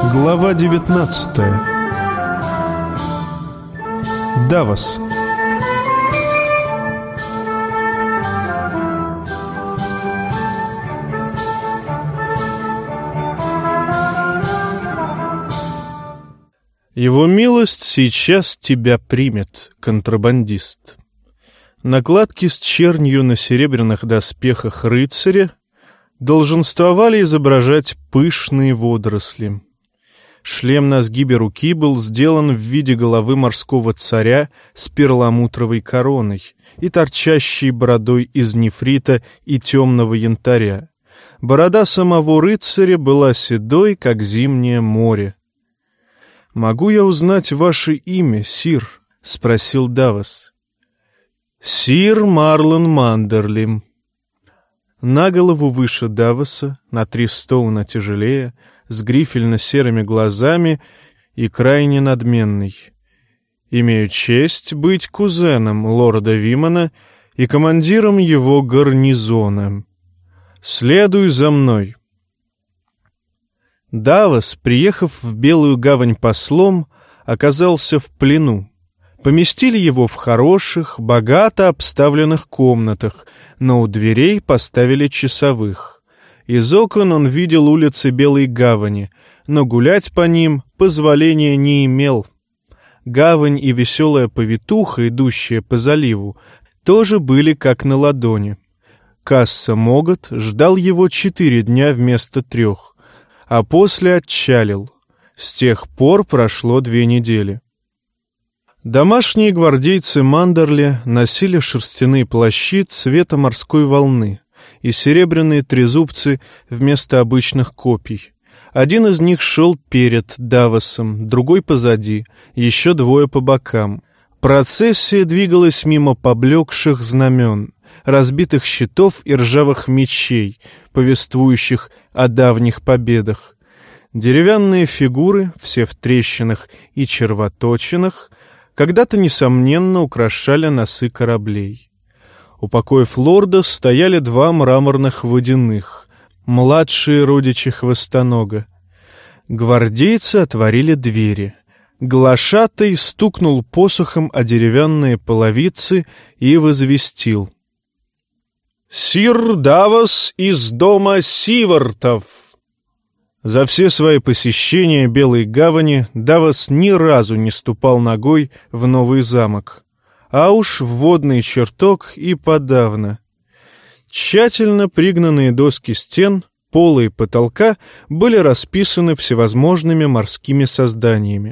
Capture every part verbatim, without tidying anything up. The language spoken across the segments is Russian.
Глава девятнадцатая. Давос. Его милость сейчас тебя примет, контрабандист. Накладки с чернью на серебряных доспехах рыцаря долженствовали изображать пышные водоросли. Шлем на сгибе руки был сделан в виде головы морского царя с перламутровой короной и торчащей бородой из нефрита и темного янтаря. Борода самого рыцаря была седой, как зимнее море. «Могу я узнать ваше имя, сир?» — спросил Давос. «Сир Марлон Мандерли». На голову выше Давоса, на три стоуна тяжелее, с грифельно-серыми глазами и крайне надменный. «Имею честь быть кузеном лорда Вимана и командиром его гарнизона. Следуй за мной». Давос, приехав в Белую гавань послом, оказался в плену. Поместили его в хороших, богато обставленных комнатах, но у дверей поставили часовых. Из окон он видел улицы Белой гавани, но гулять по ним позволения не имел. Гавань и веселая повитуха, идущая по заливу, тоже были как на ладони. Касса Могот ждал его четыре дня вместо трех, а после отчалил. С тех пор прошло две недели. Домашние гвардейцы Мандерли носили шерстяные плащи цвета морской волны и серебряные трезубцы вместо обычных копий. Один из них шел перед Давосом, другой позади, еще двое по бокам. Процессия двигалась мимо поблекших знамен, разбитых щитов и ржавых мечей, повествующих о давних победах. Деревянные фигуры, все в трещинах и червоточинах, когда-то, несомненно, украшали носы кораблей. У покоев лорда стояли два мраморных водяных, младшие родичи хвостонога. Гвардейцы отворили двери. Глашатай стукнул посохом о деревянные половицы и возвестил: «Сир Давос из дома Сивартов». За все свои посещения Белой гавани Давос ни разу не ступал ногой в новый замок, а уж в водный чертог и подавно. Тщательно пригнанные доски стен, пола и потолка были расписаны всевозможными морскими созданиями.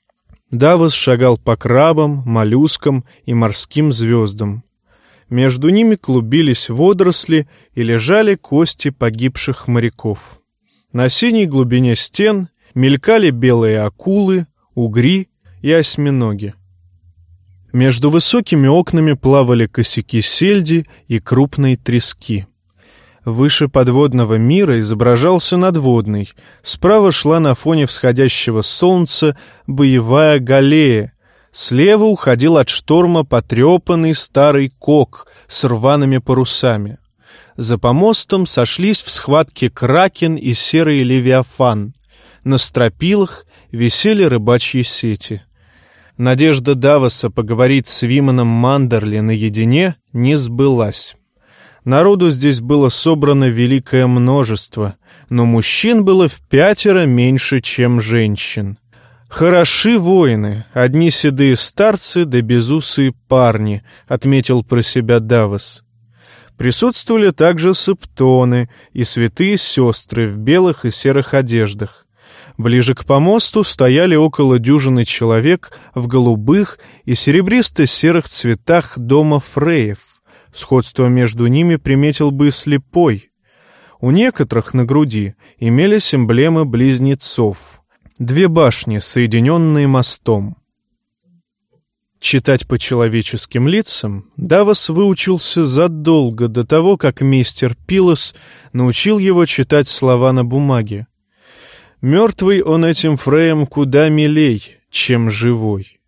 Давос шагал по крабам, моллюскам и морским звездам. Между ними клубились водоросли и лежали кости погибших моряков. На синей глубине стен мелькали белые акулы, угри и осьминоги. Между высокими окнами плавали косяки сельди и крупные трески. Выше подводного мира изображался надводный. Справа шла на фоне всходящего солнца боевая галея. Слева уходил от шторма потрепанный старый кок с рваными парусами. За помостом сошлись в схватке кракен и серый левиафан. На стропилах висели рыбачьи сети. Надежда Давоса поговорить с Виманом Мандерли наедине не сбылась. Народу здесь было собрано великое множество, но мужчин было в пятеро меньше, чем женщин. «Хороши воины, одни седые старцы да безусые парни», — отметил про себя Давос. Присутствовали также септоны и святые сестры в белых и серых одеждах. Ближе к помосту стояли около дюжины человек в голубых и серебристо-серых цветах дома Фреев. Сходство между ними приметил бы слепой. У некоторых на груди имелись эмблемы близнецов. Две башни, соединенные мостом. Читать по человеческим лицам Давос выучился задолго до того, как мистер Пилос научил его читать слова на бумаге. Мертвый он этим Фреем куда милей, чем живой.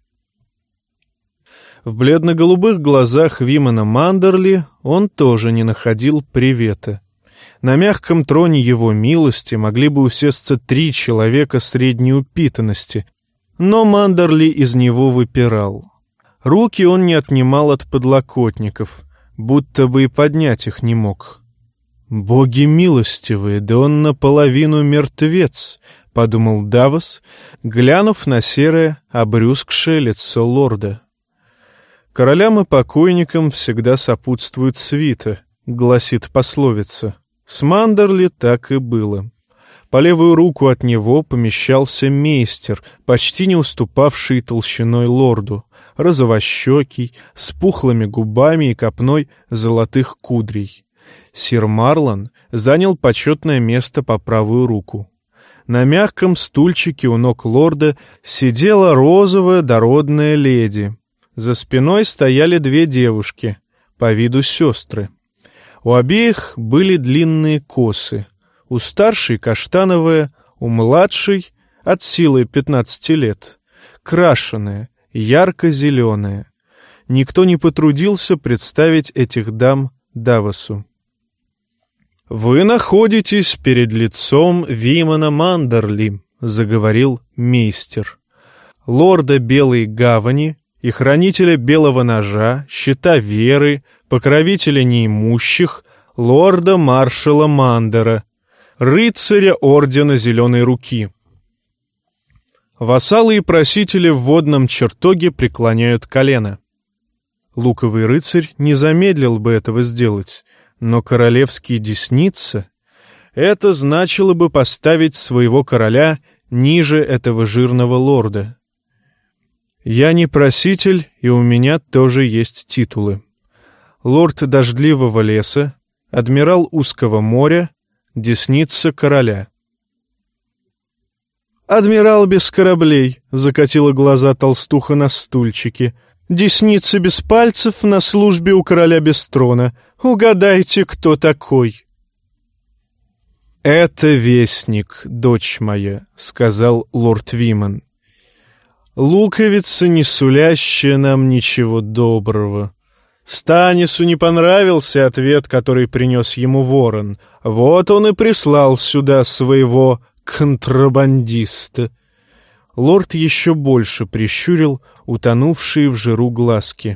В бледно-голубых глазах Вимана Мандерли он тоже не находил привета. На мягком троне его милости могли бы усесться три человека средней упитанности, но Мандерли из него выпирал. Руки он не отнимал от подлокотников, будто бы и поднять их не мог. «Боги милостивые, да он наполовину мертвец», — подумал Давос, глянув на серое, обрюзгшее лицо лорда. «Королям и покойникам всегда сопутствует свита», — гласит пословица. С Мандерли так и было. По левую руку от него помещался мейстер, почти не уступавший толщиной лорду, розовощекий, с пухлыми губами и копной золотых кудрей. Сир Марлон занял почетное место по правую руку. На мягком стульчике у ног лорда сидела розовая дородная леди. За спиной стояли две девушки, по виду сестры. У обеих были длинные косы. У старшей каштановая, у младшей от силы пятнадцати лет, крашеная, ярко-зеленая. Никто не потрудился представить этих дам Давосу. «Вы находитесь перед лицом Вимона Мандерли», — заговорил мейстер, «лорда Белой Гавани и хранителя Белого Ножа, щита веры, покровителя неимущих, лорда-маршала Мандера, рыцаря Ордена Зеленой Руки. Вассалы и просители в водном чертоге преклоняют колено». Луковый рыцарь не замедлил бы этого сделать, но королевские десницы — это значило бы поставить своего короля ниже этого жирного лорда. Я не проситель, и у меня тоже есть титулы. Лорд Дождливого леса, адмирал Узкого моря, десница короля. «Адмирал без кораблей», — закатила глаза толстуха на стульчике, «десница без пальцев на службе у короля без трона. Угадайте, кто такой?» «Это вестник, дочь моя», — сказал лорд Вимон. «Луковица, не сулящая нам ничего доброго». Станису не понравился ответ, который принес ему ворон. Вот он и прислал сюда своего контрабандиста. Лорд еще больше прищурил утонувшие в жиру глазки.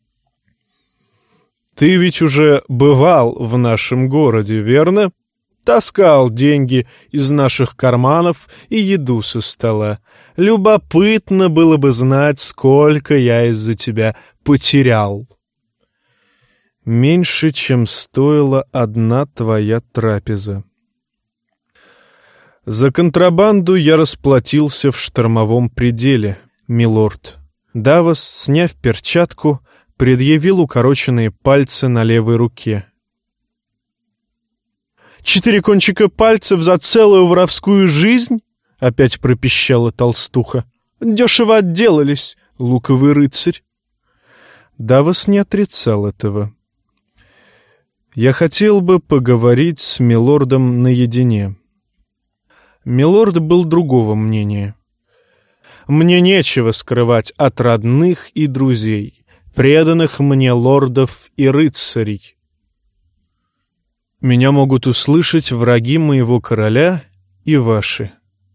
«Ты ведь уже бывал в нашем городе, верно? Таскал деньги из наших карманов и еду со стола. Любопытно было бы знать, сколько я из-за тебя потерял». «Меньше, чем стоила одна твоя трапеза». «За контрабанду я расплатился в штормовом пределе, милорд». Давос, сняв перчатку, предъявил укороченные пальцы на левой руке. «Четыре кончика пальцев за целую воровскую жизнь?» — опять пропищала толстуха. «Дешево отделались, луковый рыцарь». Давос не отрицал этого. «Я хотел бы поговорить с милордом наедине». Милорд был другого мнения. «Мне нечего скрывать от родных и друзей, преданных мне лордов и рыцарей. Меня могут услышать враги моего короля и ваши.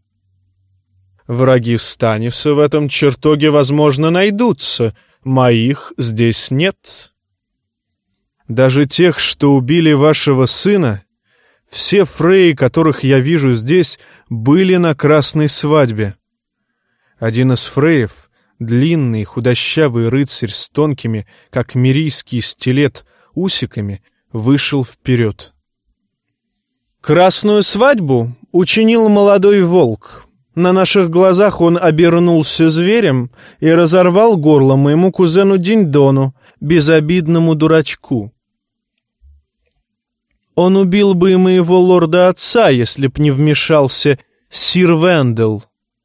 Враги Станиса в этом чертоге, возможно, найдутся, моих здесь нет. Даже тех, что убили вашего сына, все фреи, которых я вижу здесь, были на красной свадьбе. Один из фреев, длинный худощавый рыцарь с тонкими, как мирийский стилет, усиками, вышел вперед. Красную свадьбу учинил молодой волк. На наших глазах он обернулся зверем и разорвал горло моему кузену Диньдону, безобидному дурачку. Он убил бы и моего лорда-отца, если б не вмешался сир Вендел.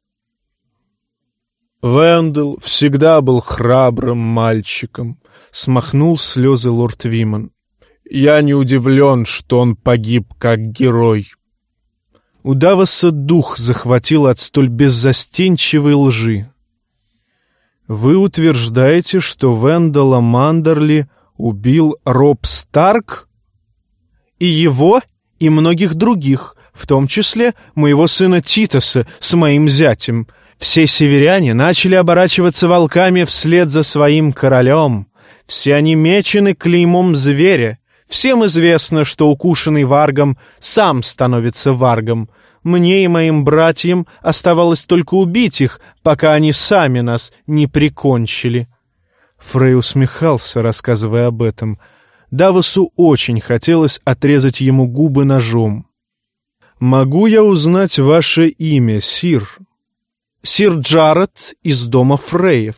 Вендел всегда был храбрым мальчиком, — смахнул слезы лорд Вимон. Я не удивлен, что он погиб как герой. У Давоса дух захватил от столь беззастенчивой лжи. Вы утверждаете, что Вендела Мандерли убил Роб Старк? И его, и многих других, в том числе моего сына Титоса с моим зятем. Все северяне начали оборачиваться волками вслед за своим королем. Все они мечены клеймом зверя. Всем известно, что укушенный варгом сам становится варгом. Мне и моим братьям оставалось только убить их, пока они сами нас не прикончили». Фрей усмехался, рассказывая об этом. Давосу очень хотелось отрезать ему губы ножом. «Могу я узнать ваше имя, сир?» «Сир Джаред из дома Фреев».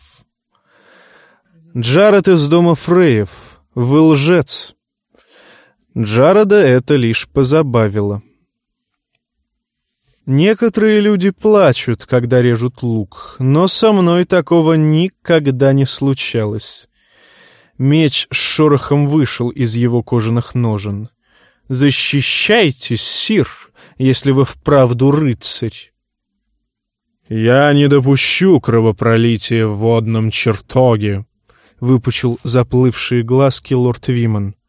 «Джаред из дома Фреев, вы лжец». Джареда это лишь позабавило. «Некоторые люди плачут, когда режут лук, но со мной такого никогда не случалось». Меч с шорохом вышел из его кожаных ножен. «Защищайтесь, сир, если вы вправду рыцарь». «Я не допущу кровопролития в водном чертоге», — выпучил заплывшие глазки лорд Вимон.